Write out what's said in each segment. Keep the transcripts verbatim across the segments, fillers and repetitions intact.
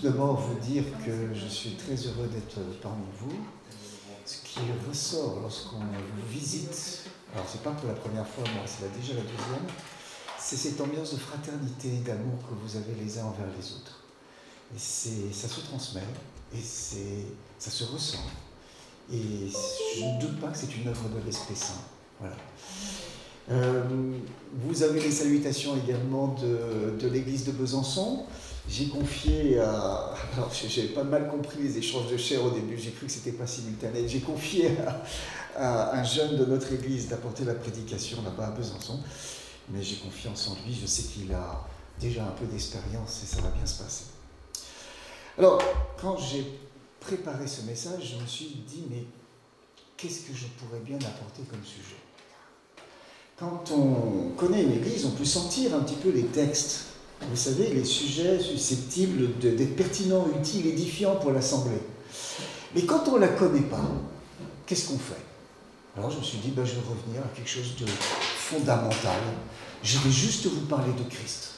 d'abord vous dire que je suis très heureux d'être parmi vous. Ce qui ressort lorsqu'on vous visite, alors c'est pas pour la première fois, moi c'est déjà la deuxième, c'est cette ambiance de fraternité et d'amour que vous avez les uns envers les autres. Et c'est, ça se transmet, et c'est, ça se ressent. Et je ne doute pas que c'est une œuvre de l'Esprit Saint. Voilà. Euh, vous avez les salutations également de, de l'église de Besançon. J'ai confié à... Alors, j'ai pas mal compris les échanges de chair au début, j'ai cru que c'était pas simultané. J'ai confié à, à un jeune de notre église d'apporter la prédication là-bas à Besançon. Mais j'ai confiance en lui, je sais qu'il a déjà un peu d'expérience et ça va bien se passer. Alors, quand j'ai préparé ce message, je me suis dit, mais qu'est-ce que je pourrais bien apporter comme sujet ? Quand on connaît une église, on peut sentir un petit peu les textes. Vous savez, les sujets susceptibles de, d'être pertinents, utiles, édifiants pour l'assemblée. Mais quand on ne la connaît pas, qu'est-ce qu'on fait ? Alors je me suis dit, ben, je vais revenir à quelque chose de fondamental. Je vais juste vous parler de Christ.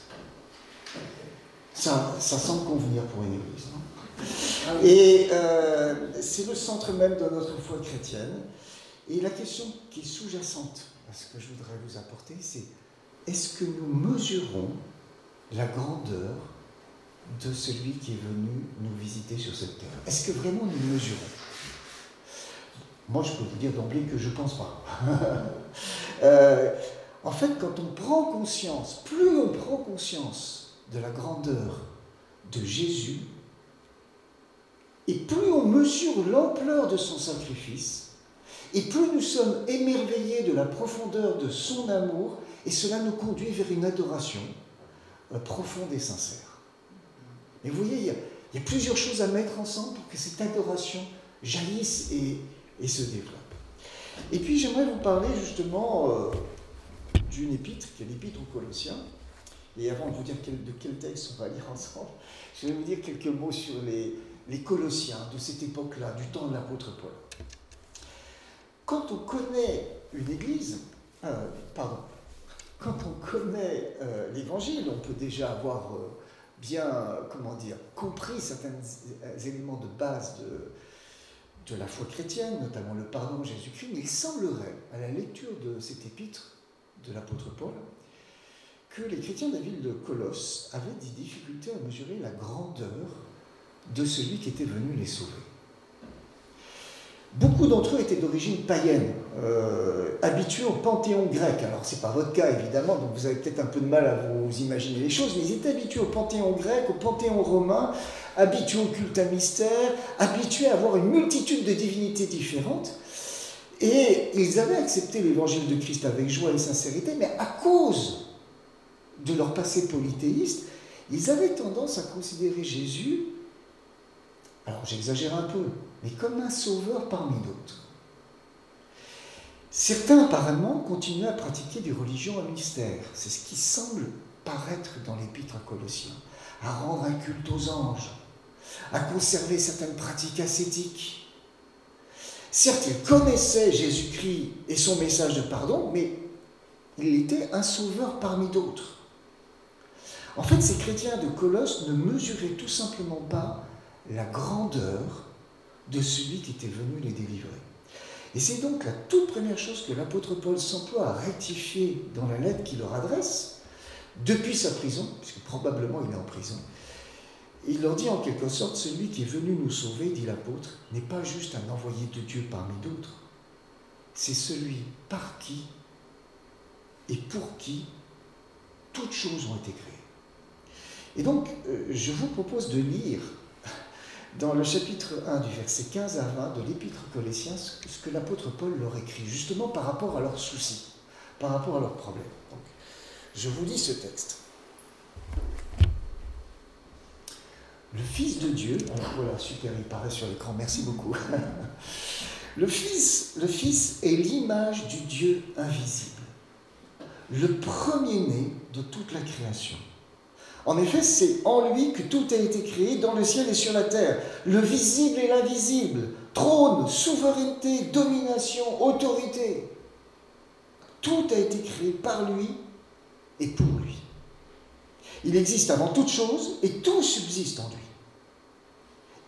Ça, ça semble convenir pour une église. Non ? Et euh, c'est le centre même de notre foi chrétienne. Et la question qui est sous-jacente à ce que je voudrais vous apporter, c'est est-ce que nous mesurons la grandeur de celui qui est venu nous visiter sur cette terre? Est-ce que vraiment nous mesurons? Moi, je peux vous dire d'emblée que je ne pense pas. euh, en fait, quand on prend conscience, plus on prend conscience de la grandeur de Jésus, et plus on mesure l'ampleur de son sacrifice, et plus nous sommes émerveillés de la profondeur de son amour, et cela nous conduit vers une adoration profonde et sincère. Mais vous voyez, il y, a, il y a plusieurs choses à mettre ensemble pour que cette adoration jaillisse et, et se développe. Et puis j'aimerais vous parler justement euh, d'une épître, qui est l'épître aux Colossiens. Et avant de vous dire quel, de quel texte on va lire ensemble, je vais vous dire quelques mots sur les, les Colossiens de cette époque-là, du temps de l'apôtre Paul. Quand on connaît une église, euh, pardon, quand on connaît euh, l'Évangile, on peut déjà avoir euh, bien, euh, comment dire, compris certains éléments de base de, de la foi chrétienne, notamment le pardon de Jésus-Christ, mais il semblerait, à la lecture de cette épître de l'apôtre Paul, que les chrétiens de la ville de Colosse avaient des difficultés à mesurer la grandeur de celui qui était venu les sauver. Beaucoup d'entre eux étaient d'origine païenne, euh, habitués au panthéon grec. Alors, ce n'est pas votre cas, évidemment, donc vous avez peut-être un peu de mal à vous imaginer les choses, mais ils étaient habitués au panthéon grec, au panthéon romain, habitués au culte à mystère, habitués à avoir une multitude de divinités différentes. Et ils avaient accepté l'évangile de Christ avec joie et sincérité, mais à cause de leur passé polythéiste, ils avaient tendance à considérer Jésus, alors j'exagère un peu, mais comme un sauveur parmi d'autres. Certains, apparemment, continuaient à pratiquer des religions à mystère. C'est ce qui semble paraître dans l'épître à Colossiens. À rendre un culte aux anges, à conserver certaines pratiques ascétiques. Certes, ils connaissaient Jésus-Christ et son message de pardon, mais il était un sauveur parmi d'autres. En fait, ces chrétiens de Colosse ne mesuraient tout simplement pas la grandeur de celui qui était venu les délivrer. Et c'est donc la toute première chose que l'apôtre Paul s'emploie à rectifier dans la lettre qu'il leur adresse, depuis sa prison, puisque probablement il est en prison. Il leur dit en quelque sorte, celui qui est venu nous sauver, dit l'apôtre, n'est pas juste un envoyé de Dieu parmi d'autres, c'est celui par qui et pour qui toutes choses ont été créées. Et donc, euh, je vous propose de lire dans le chapitre un, du verset quinze à vingt de l'épître aux Colossiens, ce que l'apôtre Paul leur écrit, justement par rapport à leurs soucis, par rapport à leurs problèmes. Donc, je vous lis ce texte. Le Fils de Dieu, alors voilà, super, il paraît sur l'écran, merci beaucoup. Le Fils, le Fils est l'image du Dieu invisible, le premier-né de toute la création. En effet, c'est en lui que tout a été créé dans le ciel et sur la terre, le visible et l'invisible, trône, souveraineté, domination, autorité. Tout a été créé par lui et pour lui. Il existe avant toute chose et tout subsiste en lui.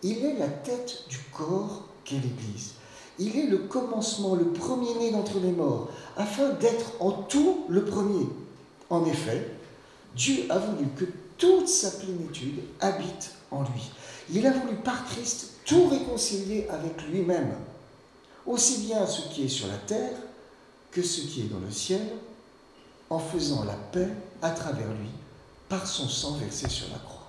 Il est la tête du corps qu'est l'Église. Il est le commencement, le premier-né d'entre les morts, afin d'être en tout le premier. En effet, Dieu a voulu que toute sa plénitude habite en lui. Il a voulu par Christ tout réconcilier avec lui-même, aussi bien ce qui est sur la terre que ce qui est dans le ciel, en faisant la paix à travers lui, par son sang versé sur la croix.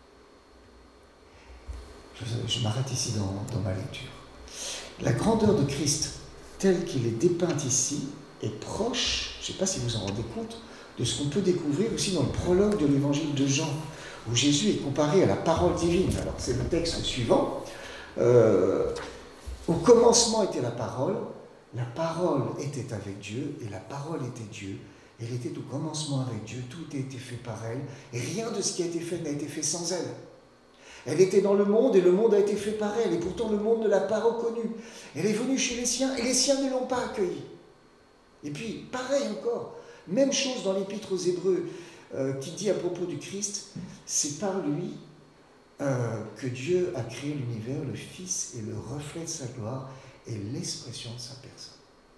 Je, je m'arrête ici dans, dans ma lecture. La grandeur de Christ, telle qu'il est dépeinte ici, est proche, je ne sais pas si vous en rendez compte, de ce qu'on peut découvrir aussi dans le prologue de l'évangile de Jean, où Jésus est comparé à la parole divine. Alors c'est le texte suivant. Euh, au commencement était la parole, la parole était avec Dieu, et la parole était Dieu. Elle était au commencement avec Dieu, tout a été fait par elle, et rien de ce qui a été fait n'a été fait sans elle. Elle était dans le monde, et le monde a été fait par elle, et pourtant le monde ne l'a pas reconnue. Elle est venue chez les siens, et les siens ne l'ont pas accueillie. Et puis, pareil encore, même chose dans l'Épître aux Hébreux, euh, qui dit à propos du Christ, c'est par lui euh, que Dieu a créé l'univers, le Fils est le reflet de sa gloire et l'expression de sa personne.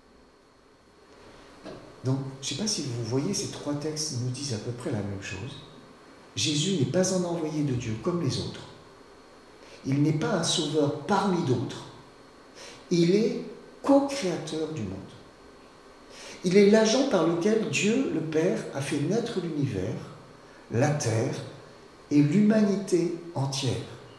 Donc, je ne sais pas si vous voyez, ces trois textes nous disent à peu près la même chose. Jésus n'est pas un envoyé de Dieu comme les autres. Il n'est pas un sauveur parmi d'autres. Il est co-créateur du monde. Il est l'agent par lequel Dieu, le Père, a fait naître l'univers, la terre et l'humanité entière.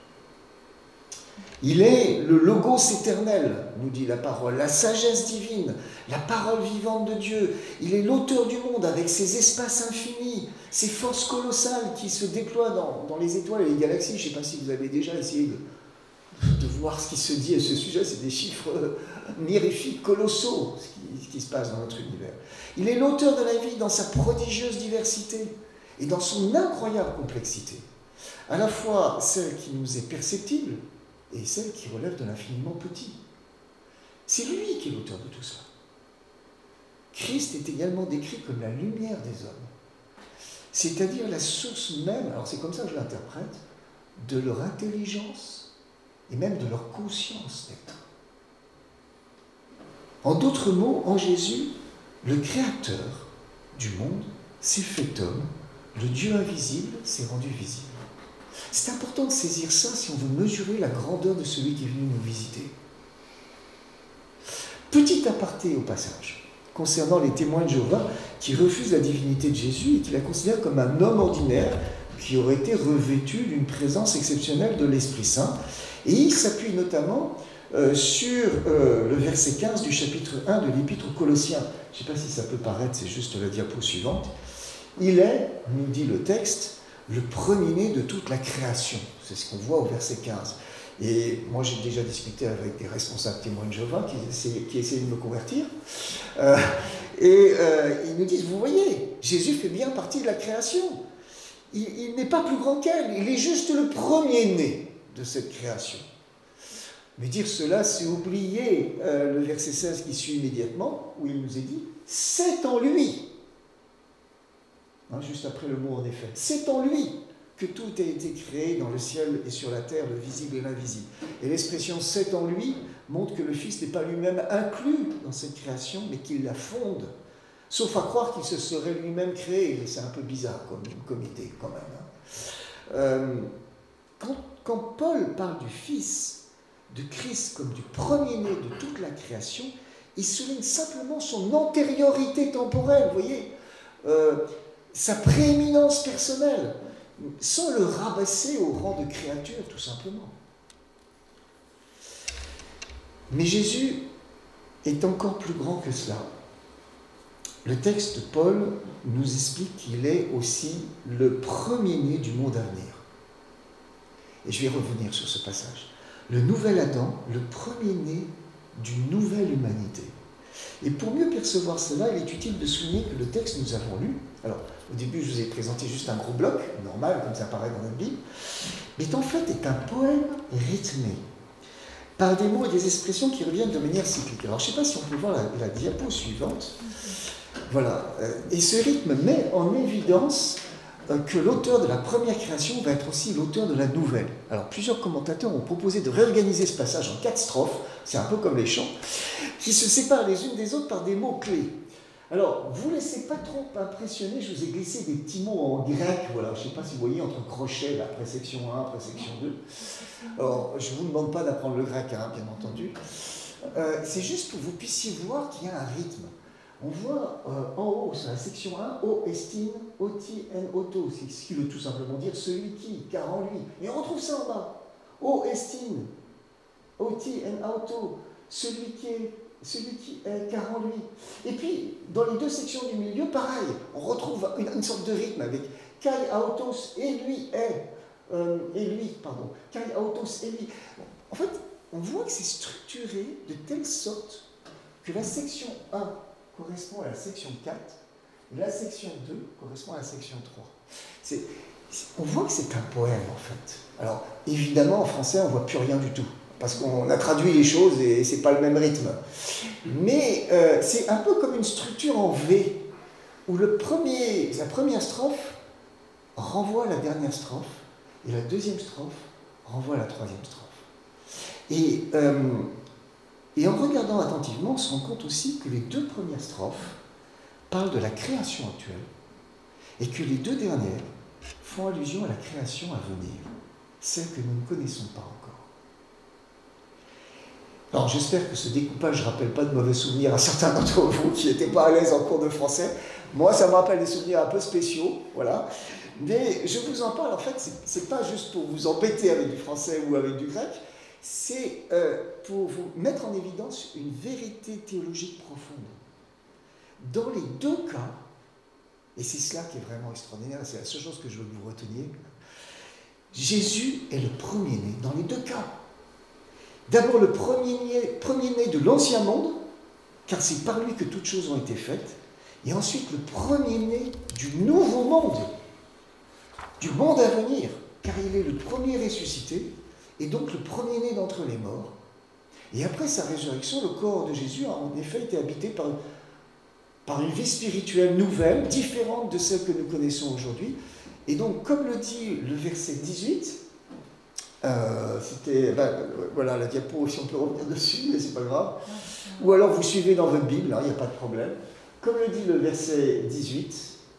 Il est le logos éternel, nous dit la parole, la sagesse divine, la parole vivante de Dieu. Il est l'auteur du monde avec ses espaces infinis, ses forces colossales qui se déploient dans, dans les étoiles et les galaxies. Je ne sais pas si vous avez déjà essayé de, de voir ce qui se dit à ce sujet. C'est des chiffres mirifiques, colossaux, ce qui, ce qui se passe dans notre univers. Il est l'auteur de la vie dans sa prodigieuse diversité et dans son incroyable complexité. À la fois celle qui nous est perceptible, et celle qui relève de l'infiniment petit. C'est lui qui est l'auteur de tout ça. Christ est également décrit comme la lumière des hommes, c'est-à-dire la source même, alors c'est comme ça que je l'interprète, de leur intelligence et même de leur conscience d'être. En d'autres mots, en Jésus, le Créateur du monde s'est fait homme, le Dieu invisible s'est rendu visible. C'est important de saisir ça si on veut mesurer la grandeur de celui qui est venu nous visiter. Petit aparté au passage, concernant les témoins de Jéhovah qui refusent la divinité de Jésus et qui la considèrent comme un homme ordinaire qui aurait été revêtu d'une présence exceptionnelle de l'Esprit Saint. Et il s'appuie notamment euh, sur euh, le verset quinze du chapitre un de l'Épître aux Colossiens. Je ne sais pas si ça peut paraître, c'est juste la diapo suivante. Il est, nous dit le texte, le premier-né de toute la création. C'est ce qu'on voit au verset quinze. Et moi, j'ai déjà discuté avec des responsables témoins de Jéhovah qui essayaient, qui essayaient de me convertir. Euh, et euh, ils nous disent, vous voyez, Jésus fait bien partie de la création. Il, il n'est pas plus grand qu'elle. Il est juste le premier-né de cette création. Mais dire cela, c'est oublier euh, le verset seize qui suit immédiatement, où il nous est dit, c'est en lui. Hein, juste après le mot en effet. C'est en lui que tout a été créé dans le ciel et sur la terre, le visible et l'invisible. Et l'expression « c'est en lui » montre que le Fils n'est pas lui-même inclus dans cette création, mais qu'il la fonde. Sauf à croire qu'il se serait lui-même créé. C'est un peu bizarre comme, comme idée quand même. Hein. Euh, quand, quand Paul parle du Fils, de Christ comme du premier-né de toute la création, il souligne simplement son antériorité temporelle, vous voyez, euh, sa prééminence personnelle, sans le rabasser au rang de créature, tout simplement. Mais Jésus est encore plus grand que cela. Le texte de Paul nous explique qu'il est aussi le premier-né du monde à venir. Et je vais revenir sur ce passage. Le nouvel Adam, le premier-né d'une nouvelle humanité. Et pour mieux percevoir cela, il est utile de souligner que le texte que nous avons lu, alors au début je vous ai présenté juste un gros bloc, normal comme ça paraît dans notre Bible, mais en fait est un poème rythmé par des mots et des expressions qui reviennent de manière cyclique. Alors je ne sais pas si on peut voir la, la diapo suivante. Voilà. Et ce rythme met en évidence que l'auteur de la première création va être aussi l'auteur de la nouvelle. Alors, plusieurs commentateurs ont proposé de réorganiser ce passage en quatre strophes, c'est un peu comme les chants, qui se séparent les unes des autres par des mots-clés. Alors, vous ne laissez pas trop impressionner, je vous ai glissé des petits mots en grec, voilà, je ne sais pas si vous voyez, entre crochets, la présection un, présection deux. Alors, je ne vous demande pas d'apprendre le grec, hein, bien entendu. Euh, c'est juste pour que vous puissiez voir qu'il y a un rythme. On voit euh, en haut, sur la section un, O estime, oti en auto, c'est ce qui veut tout simplement dire celui qui, car en lui. Et on retrouve ça en bas. O estime, oti en auto, celui qui est, celui qui est, car en lui. Et puis, dans les deux sections du milieu, pareil, on retrouve une, une sorte de rythme avec kai autos et lui est, euh, et lui, pardon, kai autos et lui. En fait, on voit que c'est structuré de telle sorte que la section un correspond à la section quatre, et la section deux correspond à la section trois. C'est, c'est, on voit que c'est un poème, en fait. Alors, évidemment, en français, on ne voit plus rien du tout, parce qu'on a traduit les choses et ce n'est pas le même rythme. Mais euh, c'est un peu comme une structure en V, où le premier, la première strophe renvoie à la dernière strophe, et la deuxième strophe renvoie à la troisième strophe. Et... Euh, Et en regardant attentivement, on se rend compte aussi que les deux premières strophes parlent de la création actuelle et que les deux dernières font allusion à la création à venir, celle que nous ne connaissons pas encore. Alors j'espère que ce découpage ne rappelle pas de mauvais souvenirs à certains d'entre vous qui n'étaient pas à l'aise en cours de français. Moi, ça me rappelle des souvenirs un peu spéciaux, voilà. Mais je vous en parle, en fait, ce n'est pas juste pour vous embêter avec du français ou avec du grec, c'est euh, pour vous mettre en évidence une vérité théologique profonde. Dans les deux cas, et c'est cela qui est vraiment extraordinaire, c'est la seule chose que je veux que vous reteniez, Jésus est le premier-né dans les deux cas. D'abord le premier-né, premier-né de l'ancien monde, car c'est par lui que toutes choses ont été faites, et ensuite le premier-né du nouveau monde, du monde à venir, car il est le premier ressuscité, et donc le premier-né d'entre les morts. Et après sa résurrection, le corps de Jésus a en effet été habité par, par une vie spirituelle nouvelle, différente de celle que nous connaissons aujourd'hui. Et donc, comme le dit le verset dix-huit, euh, c'était, ben, voilà la diapo, si on peut revenir dessus, mais c'est pas grave. Ou alors vous suivez dans votre Bible, il n'y a pas de problème. Comme le dit le verset dix-huit,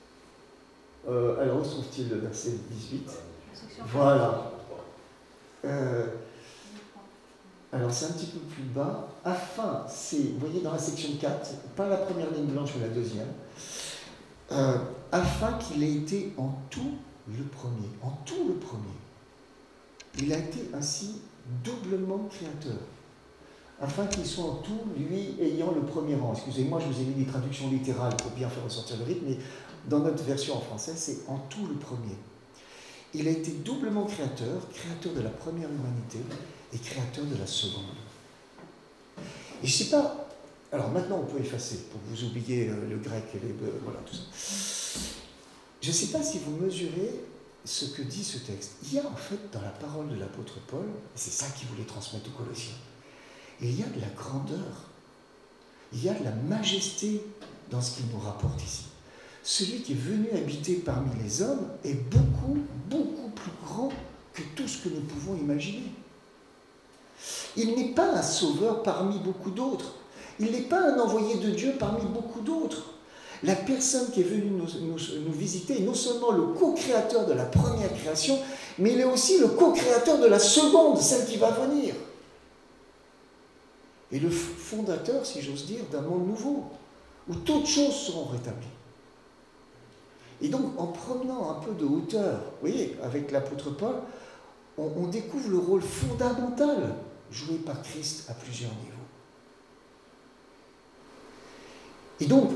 euh, alors où se trouve-t-il le verset dix-huit ? Voilà. Euh, alors c'est un petit peu plus bas, afin, c'est, vous voyez dans la section quatre, pas la première ligne blanche mais la deuxième, euh, afin qu'il ait été en tout le premier, en tout le premier. Il a été ainsi doublement créateur, afin qu'il soit en tout, lui ayant le premier rang. Excusez-moi, je vous ai mis des traductions littérales pour bien faire ressortir le rythme, mais dans notre version en français, c'est en tout le premier. Il a été doublement créateur, créateur de la première humanité et créateur de la seconde. Et je ne sais pas, alors maintenant on peut effacer pour que vous oubliez le grec et les, voilà, tout ça. Je ne sais pas si vous mesurez ce que dit ce texte. Il y a en fait dans la parole de l'apôtre Paul, et c'est ça qu'il voulait transmettre aux Colossiens, il y a de la grandeur, il y a de la majesté dans ce qu'il nous rapporte ici. Celui qui est venu habiter parmi les hommes est beaucoup, beaucoup plus grand que tout ce que nous pouvons imaginer. Il n'est pas un sauveur parmi beaucoup d'autres. Il n'est pas un envoyé de Dieu parmi beaucoup d'autres. La personne qui est venue nous, nous, nous visiter est non seulement le co-créateur de la première création, mais il est aussi le co-créateur de la seconde, celle qui va venir. Et le fondateur, si j'ose dire, d'un monde nouveau, où toutes choses seront rétablies. Et donc, en prenant un peu de hauteur, vous voyez, avec l'apôtre Paul, on, on découvre le rôle fondamental joué par Christ à plusieurs niveaux. Et donc,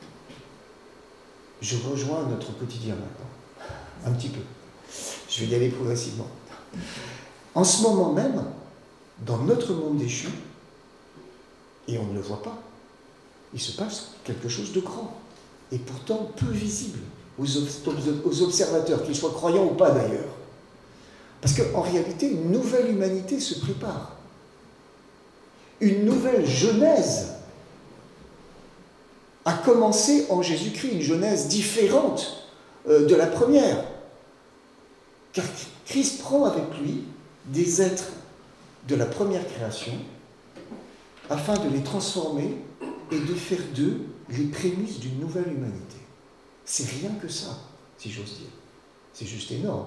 je rejoins notre quotidien maintenant, un petit peu. Je vais y aller progressivement. En ce moment même, dans notre monde déchu, et on ne le voit pas, il se passe quelque chose de grand, et pourtant peu visible aux, aux observateurs, qu'ils soient croyants ou pas d'ailleurs. Parce qu'en réalité, une nouvelle humanité se prépare. Une nouvelle genèse a commencé en Jésus-Christ, une genèse différente euh, de la première. Car Christ prend avec lui des êtres de la première création afin de les transformer et de faire d'eux les prémices d'une nouvelle humanité. C'est rien que ça, si j'ose dire. C'est juste énorme.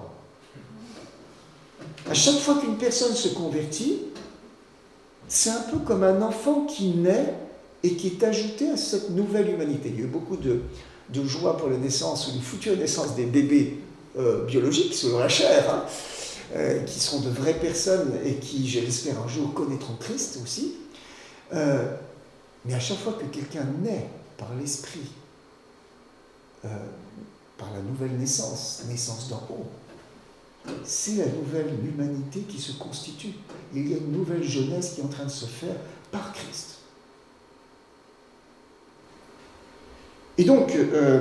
À chaque fois qu'une personne se convertit, c'est un peu comme un enfant qui naît et qui est ajouté à cette nouvelle humanité. Il y a eu beaucoup de, de joie pour la naissance ou une future naissance des bébés euh, biologiques, selon la chair, hein, euh, qui sont de vraies personnes et qui, je l'espère, un jour connaîtront Christ aussi. Euh, mais à chaque fois que quelqu'un naît par l'esprit, euh, par la nouvelle naissance, naissance d'en haut, c'est la nouvelle humanité qui se constitue. Il y a une nouvelle jeunesse qui est en train de se faire par Christ. Et donc, euh,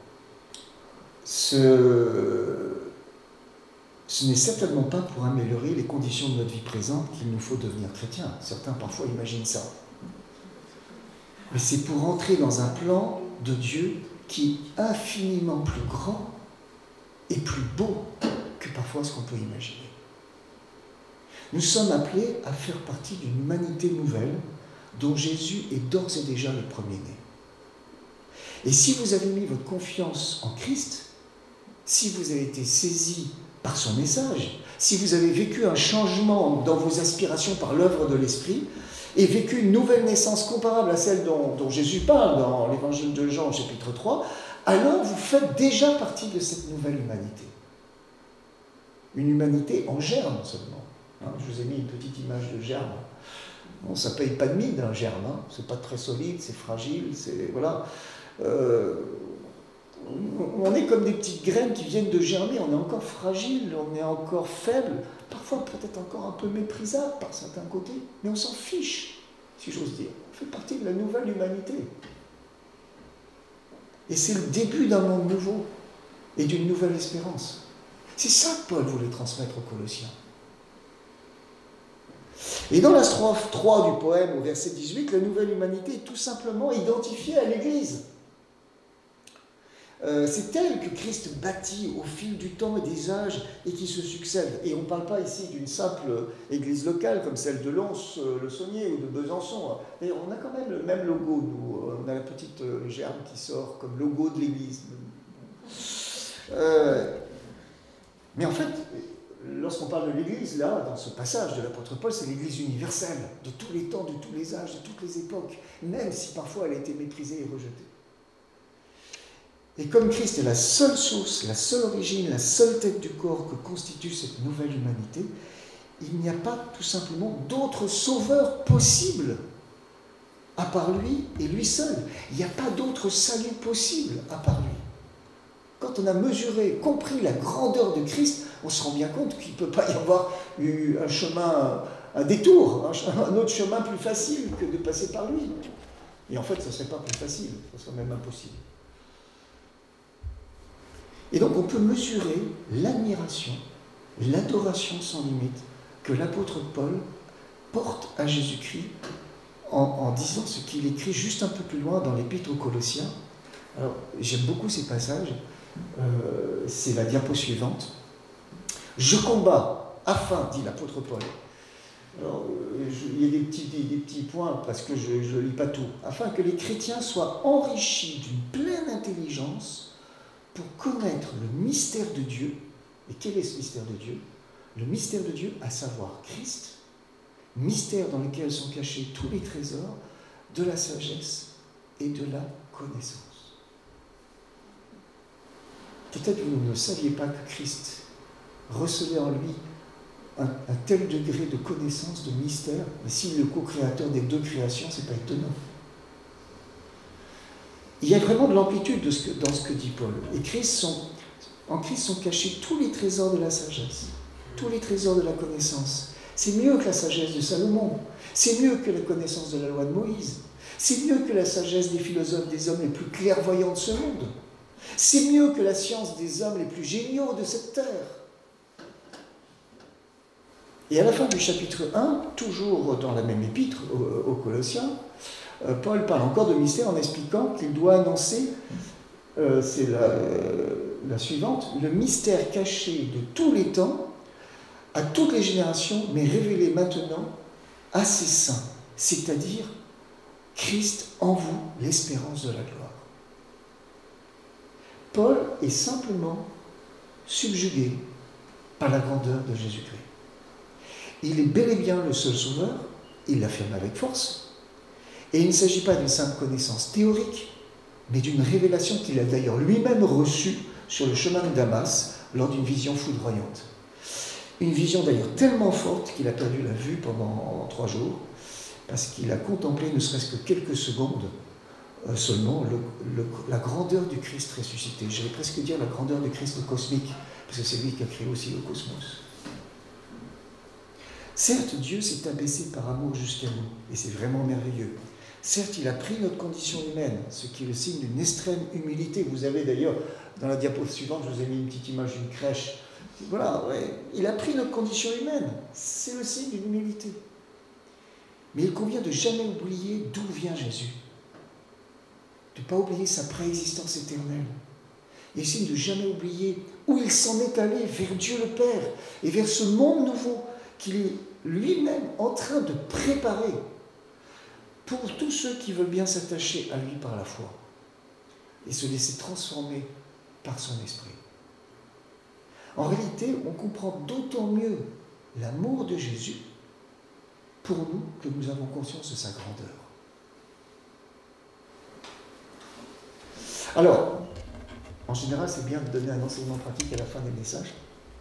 ce, ce n'est certainement pas pour améliorer les conditions de notre vie présente qu'il nous faut devenir chrétien. Certains parfois imaginent ça. Mais c'est pour entrer dans un plan de Dieu qui est infiniment plus grand et plus beau que parfois ce qu'on peut imaginer. Nous sommes appelés à faire partie d'une humanité nouvelle dont Jésus est d'ores et déjà le premier-né. Et si vous avez mis votre confiance en Christ, si vous avez été saisi par son message, si vous avez vécu un changement dans vos aspirations par l'œuvre de l'Esprit, et vécu une nouvelle naissance comparable à celle dont, dont Jésus parle dans l'Évangile de Jean, chapitre trois, alors vous faites déjà partie de cette nouvelle humanité. Une humanité en germe seulement. Hein, je vous ai mis une petite image de germe. Bon, ça ne paye pas de mine, un germe. Hein. Ce n'est pas très solide, c'est fragile, c'est... Voilà. Euh, on est comme des petites graines qui viennent de germer, on est encore fragile, on est encore faible, parfois peut-être encore un peu méprisable par certains côtés, mais on s'en fiche, si j'ose dire. On fait partie de la nouvelle humanité. Et c'est le début d'un monde nouveau et d'une nouvelle espérance. C'est ça que Paul voulait transmettre aux Colossiens. Et dans la strophe trois du poème, au verset dix-huit, la nouvelle humanité est tout simplement identifiée à l'Église. Euh, c'est elle que Christ bâtit au fil du temps et des âges et qui se succèdent. Et on ne parle pas ici d'une simple église locale comme celle de Lons-le-Saunier ou de Besançon. Et on a quand même le même logo, nous. On a la petite germe qui sort comme logo de l'église. Euh, mais en fait, lorsqu'on parle de l'église, là, dans ce passage de l'apôtre Paul, c'est l'église universelle, de tous les temps, de tous les âges, de toutes les époques, même si parfois elle a été méprisée et rejetée. Et comme Christ est la seule source, la seule origine, la seule tête du corps que constitue cette nouvelle humanité, il n'y a pas tout simplement d'autre sauveur possible à part lui et lui seul. Il n'y a pas d'autre salut possible à part lui. Quand on a mesuré, compris la grandeur de Christ, on se rend bien compte qu'il ne peut pas y avoir eu un chemin, un détour, un autre chemin plus facile que de passer par lui. Et en fait, ce ne serait pas plus facile, ce serait même impossible. Et donc on peut mesurer l'admiration, l'adoration sans limite que l'apôtre Paul porte à Jésus-Christ en, en disant ce qu'il écrit juste un peu plus loin dans l'épître aux Colossiens. Alors j'aime beaucoup ces passages, euh, c'est la diapo suivante. « Je combats afin, dit l'apôtre Paul, alors, je, il y a des petits, des, des petits points parce que je ne lis pas tout, afin que les chrétiens soient enrichis d'une pleine intelligence pour connaître le mystère de Dieu. Et quel est ce mystère de Dieu ? Le mystère de Dieu, à savoir Christ, mystère dans lequel sont cachés tous les trésors de la sagesse et de la connaissance. » Peut-être que vous ne saviez pas que Christ recevait en lui un, un tel degré de connaissance, de mystère, mais s'il est le co-créateur des deux créations, ce n'est pas étonnant. Il y a vraiment de l'amplitude de ce que, dans ce que dit Paul. Et Christ sont, en Christ sont cachés tous les trésors de la sagesse, tous les trésors de la connaissance. C'est mieux que la sagesse de Salomon, c'est mieux que la connaissance de la loi de Moïse, c'est mieux que la sagesse des philosophes, des hommes les plus clairvoyants de ce monde, c'est mieux que la science des hommes les plus géniaux de cette terre. Et à la fin du chapitre un, toujours dans la même épître aux, aux Colossiens, Paul parle encore de mystère en expliquant qu'il doit annoncer, euh, c'est la, euh, la suivante, le mystère caché de tous les temps, à toutes les générations, mais révélé maintenant à ses saints, c'est-à-dire Christ en vous, l'espérance de la gloire. Paul est simplement subjugué par la grandeur de Jésus-Christ. Il est bel et bien le seul sauveur, il l'affirme avec force, et il ne s'agit pas d'une simple connaissance théorique, mais d'une révélation qu'il a d'ailleurs lui-même reçue sur le chemin de Damas lors d'une vision foudroyante. Une vision d'ailleurs tellement forte qu'il a perdu la vue pendant trois jours, parce qu'il a contemplé ne serait-ce que quelques secondes euh, seulement le, le, la grandeur du Christ ressuscité. J'allais presque dire la grandeur du Christ cosmique, parce que c'est lui qui a créé aussi le cosmos. Certes, Dieu s'est abaissé par amour jusqu'à nous, et c'est vraiment merveilleux. Certes, il a pris notre condition humaine, ce qui est le signe d'une extrême humilité. Vous avez d'ailleurs, dans la diapo suivante, je vous ai mis une petite image d'une crèche. Voilà, ouais, il a pris notre condition humaine. C'est le signe d'une humilité. Mais il convient de jamais oublier d'où vient Jésus. De ne pas oublier sa préexistence éternelle. Il est signe de jamais oublier où il s'en est allé, vers Dieu le Père, et vers ce monde nouveau qu'il est lui-même en train de préparer pour tous ceux qui veulent bien s'attacher à lui par la foi et se laisser transformer par son esprit. En réalité, on comprend d'autant mieux l'amour de Jésus pour nous que nous avons conscience de sa grandeur. Alors, en général, c'est bien de donner un enseignement pratique à la fin des messages.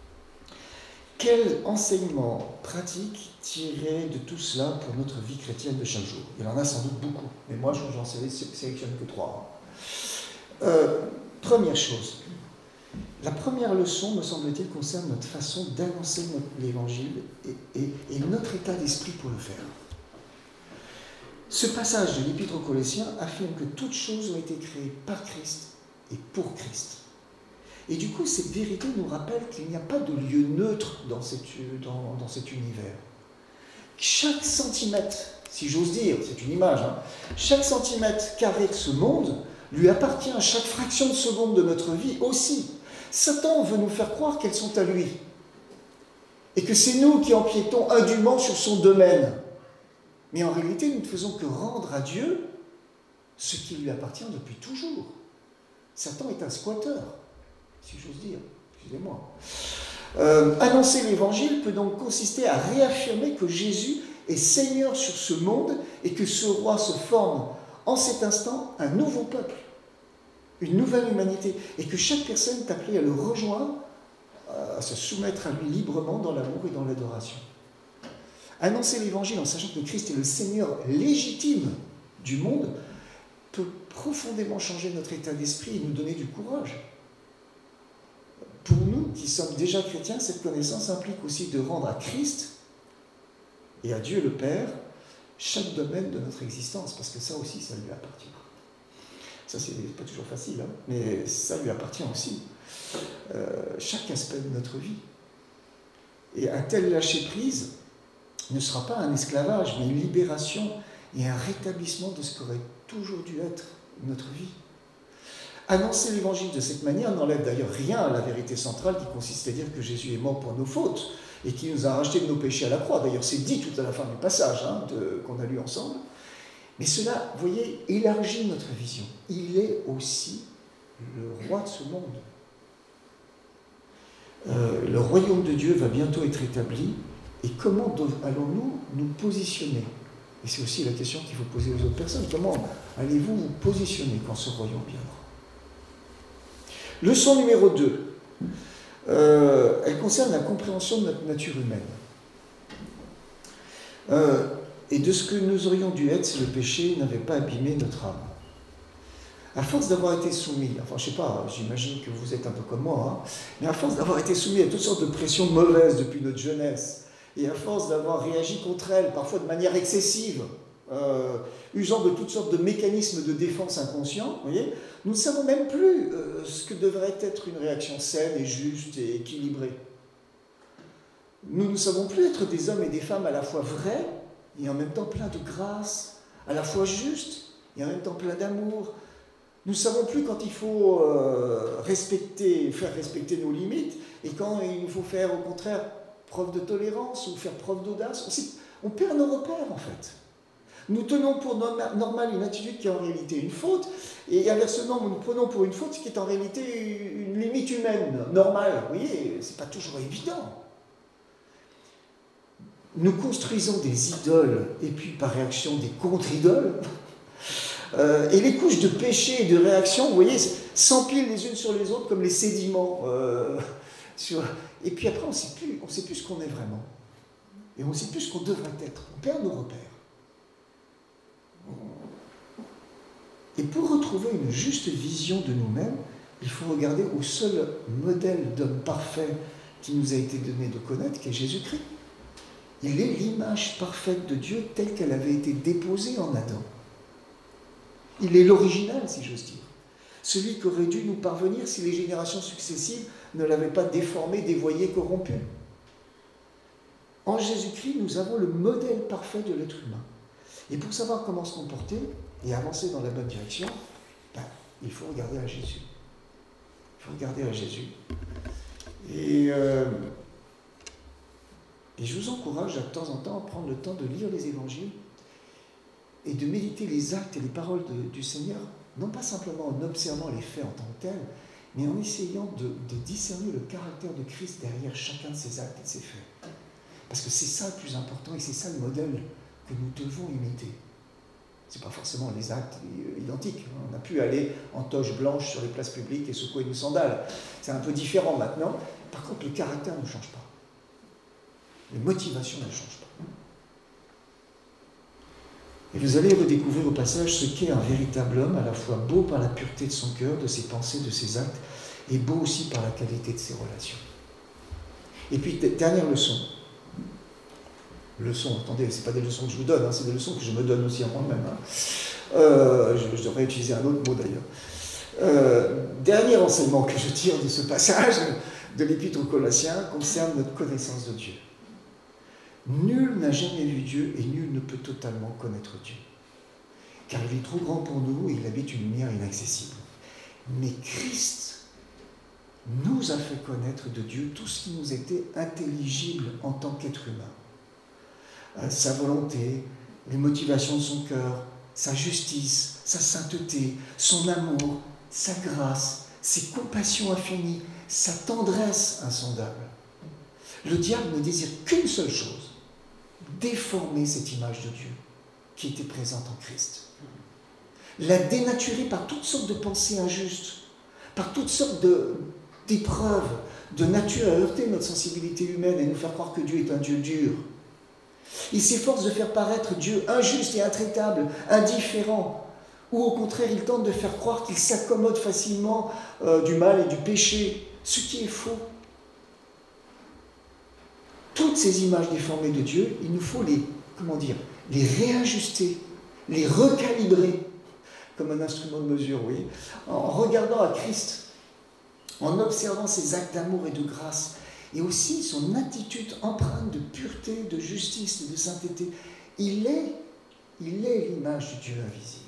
Quel enseignement pratique tirer de tout cela pour notre vie chrétienne de chaque jour? Il y en a sans doute beaucoup, mais moi, j'en sélectionne que trois. Euh, première chose, la première leçon, me semble-t-il, concerne notre façon d'annoncer l'évangile et, et, et notre état d'esprit pour le faire. Ce passage de l'Épître aux Colossiens affirme que toutes choses ont été créées par Christ et pour Christ. Et du coup, cette vérité nous rappelle qu'il n'y a pas de lieu neutre dans, cette, dans, dans cet univers. Chaque centimètre, si j'ose dire, c'est une image, hein, chaque centimètre carré de ce monde lui appartient à chaque fraction de seconde de notre vie aussi. Satan veut nous faire croire qu'elles sont à lui. Et que c'est nous qui empiétons indûment sur son domaine. Mais en réalité, nous ne faisons que rendre à Dieu ce qui lui appartient depuis toujours. Satan est un squatteur, si j'ose dire, excusez-moi. Euh, annoncer l'évangile peut donc consister à réaffirmer que Jésus est Seigneur sur ce monde et que ce roi se forme en cet instant un nouveau peuple, une nouvelle humanité, et que chaque personne est appelée à le rejoindre, à se soumettre à lui librement dans l'amour et dans l'adoration. Annoncer l'évangile en sachant que Christ est le Seigneur légitime du monde peut profondément changer notre état d'esprit et nous donner du courage. Pour nous qui sommes déjà chrétiens, cette connaissance implique aussi de rendre à Christ et à Dieu le Père chaque domaine de notre existence, parce que ça aussi, ça lui appartient. Ça, c'est pas toujours facile, hein, mais ça lui appartient aussi. Euh, chaque aspect de notre vie. Et un tel lâcher-prise ne sera pas un esclavage, mais une libération et un rétablissement de ce qu'aurait toujours dû être notre vie. Annoncer l'évangile de cette manière n'enlève d'ailleurs rien à la vérité centrale qui consiste à dire que Jésus est mort pour nos fautes et qui nous a rachetés de nos péchés à la croix. D'ailleurs, c'est dit tout à la fin du passage hein, de, qu'on a lu ensemble. Mais cela, vous voyez, élargit notre vision. Il est aussi le roi de ce monde. Euh, le royaume de Dieu va bientôt être établi. Et comment allons-nous nous positionner? Et c'est aussi la question qu'il faut poser aux autres personnes. Comment allez-vous vous positionner quand ce royaume viendra? Leçon numéro deux. Euh, elle concerne la compréhension de notre nature humaine. Euh, et de ce que nous aurions dû être si le péché n'avait pas abîmé notre âme. À force d'avoir été soumis, enfin je ne sais pas, j'imagine que vous êtes un peu comme moi, hein, mais à force d'avoir été soumis à toutes sortes de pressions mauvaises depuis notre jeunesse, et à force d'avoir réagi contre elles, parfois de manière excessive, euh, usant de toutes sortes de mécanismes de défense inconscients, vous voyez, nous ne savons même plus euh, ce que devrait être une réaction saine et juste et équilibrée. Nous ne savons plus être des hommes et des femmes à la fois vrais et en même temps pleins de grâce, à la fois justes et en même temps pleins d'amour. Nous ne savons plus quand il faut euh, respecter, faire respecter nos limites et quand il nous faut faire au contraire preuve de tolérance ou faire preuve d'audace. On, sait, on perd nos repères en fait. Nous tenons pour normal une attitude qui est en réalité une faute, et inversement, nous prenons pour une faute ce qui est en réalité une limite humaine, normale. Vous voyez, ce n'est pas toujours évident. Nous construisons des idoles, et puis par réaction des contre-idoles, euh, et les couches de péché et de réaction, vous voyez, s'empilent les unes sur les autres comme les sédiments. Euh, sur... Et puis après, on ne sait plus, on sait plus ce qu'on est vraiment. Et on ne sait plus ce qu'on devrait être. On perd nos repères. Et pour retrouver une juste vision de nous-mêmes, il faut regarder au seul modèle d'homme parfait qui nous a été donné de connaître, qui est Jésus-Christ. Il est l'image parfaite de Dieu telle qu'elle avait été déposée en Adam. Il est l'original, si j'ose dire. Celui qui aurait dû nous parvenir si les générations successives ne l'avaient pas déformé, dévoyé, corrompu. En Jésus-Christ, nous avons le modèle parfait de l'être humain. Et pour savoir comment se comporter et avancer dans la bonne direction, ben, il faut regarder à Jésus. Il faut regarder à Jésus. Et, euh, et je vous encourage de temps en temps à prendre le temps de lire les évangiles et de méditer les actes et les paroles de, du Seigneur, non pas simplement en observant les faits en tant que tels, mais en essayant de, de discerner le caractère de Christ derrière chacun de ces actes et de ces faits. Parce que c'est ça le plus important et c'est ça le modèle que nous devons imiter. Ce n'est pas forcément les actes identiques. On a pu aller en toge blanche sur les places publiques et secouer nos sandales. C'est un peu différent maintenant. Par contre, le caractère ne change pas. Les motivations ne changent pas. Et vous allez redécouvrir au passage ce qu'est un véritable homme, à la fois beau par la pureté de son cœur, de ses pensées, de ses actes, et beau aussi par la qualité de ses relations. Et puis, dernière leçon. Leçons, attendez, ce n'est pas des leçons que je vous donne, hein, c'est des leçons que je me donne aussi à moi-même. Hein. Euh, je, je devrais utiliser un autre mot d'ailleurs. Euh, dernier enseignement que je tire de ce passage de l'Épître aux Colossiens concerne notre connaissance de Dieu. Nul n'a jamais vu Dieu et nul ne peut totalement connaître Dieu. Car il est trop grand pour nous et il habite une lumière inaccessible. Mais Christ nous a fait connaître de Dieu tout ce qui nous était intelligible en tant qu'être humain. Sa volonté, les motivations de son cœur, sa justice, sa sainteté, son amour, sa grâce, ses compassions infinies, sa tendresse insondable. Le diable ne désire qu'une seule chose, déformer cette image de Dieu qui était présente en Christ. La dénaturer par toutes sortes de pensées injustes, par toutes sortes de, d'épreuves de nature à heurter notre sensibilité humaine et nous faire croire que Dieu est un Dieu dur. Il s'efforce de faire paraître Dieu injuste et intraitable, indifférent, ou au contraire, il tente de faire croire qu'il s'accommode facilement euh, du mal et du péché, ce qui est faux. Toutes ces images déformées de Dieu, il nous faut les, comment dire, les réajuster, les recalibrer, comme un instrument de mesure, oui, en regardant à Christ, en observant ses actes d'amour et de grâce, et aussi son attitude empreinte de pureté, de justice et de sainteté. Il est, il est l'image du Dieu invisible.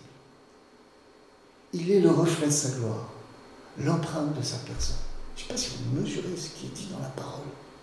Il est le reflet de sa gloire, l'empreinte de sa personne. Je ne sais pas si vous mesurez ce qui est dit dans la parole.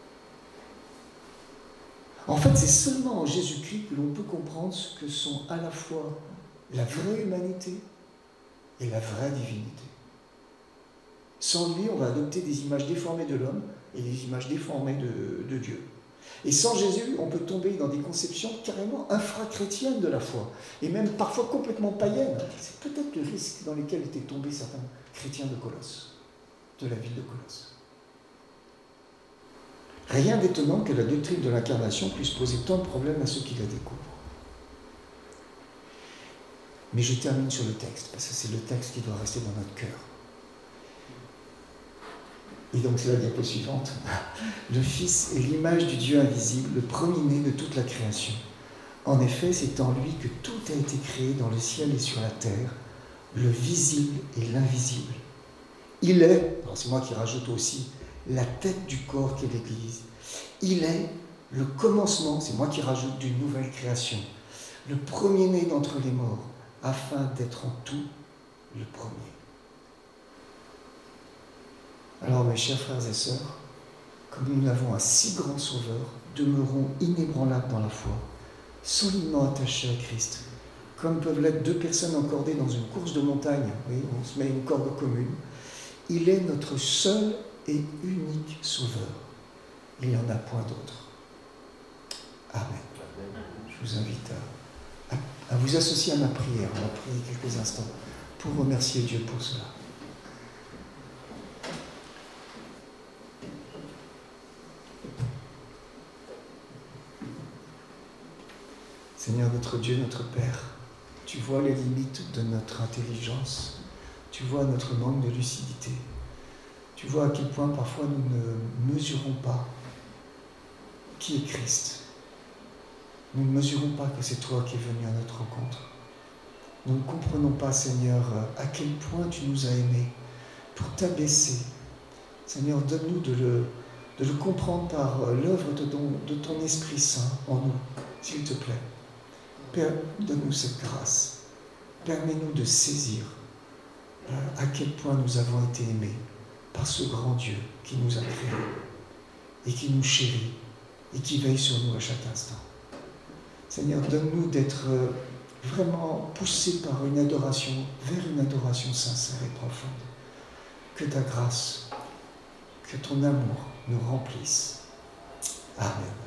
En fait, c'est seulement en Jésus-Christ que l'on peut comprendre ce que sont à la fois la vraie humanité et la vraie divinité. Sans lui, on va adopter des images déformées de l'homme et des images déformées de, de Dieu. Et sans Jésus, on peut tomber dans des conceptions carrément infra-chrétiennes de la foi, et même parfois complètement païennes. C'est peut-être le risque dans lequel étaient tombés certains chrétiens de Colosse, de la ville de Colosse. Rien d'étonnant que la doctrine de l'incarnation puisse poser tant de problèmes à ceux qui la découvrent. Mais je termine sur le texte, parce que c'est le texte qui doit rester dans notre cœur. Et donc c'est la diapo suivante. Le Fils est l'image du Dieu invisible, le premier-né de toute la création. En effet, c'est en lui que tout a été créé dans le ciel et sur la terre, le visible et l'invisible. Il est, alors c'est moi qui rajoute aussi, la tête du corps qu'est l'Église. Il est le commencement, c'est moi qui rajoute, d'une nouvelle création, le premier-né d'entre les morts, afin d'être en tout le premier. Alors mes chers frères et sœurs, comme nous avons un si grand Sauveur, demeurons inébranlables dans la foi, solidement attachés à Christ, comme peuvent l'être deux personnes encordées dans une course de montagne. Oui, on se met une corde commune. Il est notre seul et unique Sauveur. Il n'y en a point d'autre. Amen. Je vous invite à, à, à vous associer à ma prière. On va prier quelques instants pour remercier Dieu pour cela. Seigneur notre Dieu, notre Père, tu vois les limites de notre intelligence, tu vois notre manque de lucidité, tu vois à quel point parfois nous ne mesurons pas qui est Christ. Nous ne mesurons pas que c'est toi qui es venu à notre rencontre. Nous ne comprenons pas, Seigneur, à quel point tu nous as aimés pour t'abaisser. Seigneur, donne-nous de le, de le comprendre par l'œuvre de ton, de ton Esprit Saint en nous, s'il te plaît. Père, donne-nous cette grâce. Permets-nous de saisir euh, à quel point nous avons été aimés par ce grand Dieu qui nous a créés et qui nous chérit et qui veille sur nous à chaque instant. Seigneur, donne-nous d'être euh, vraiment poussés par une adoration, vers une adoration sincère et profonde. Que ta grâce, que ton amour nous remplisse. Amen.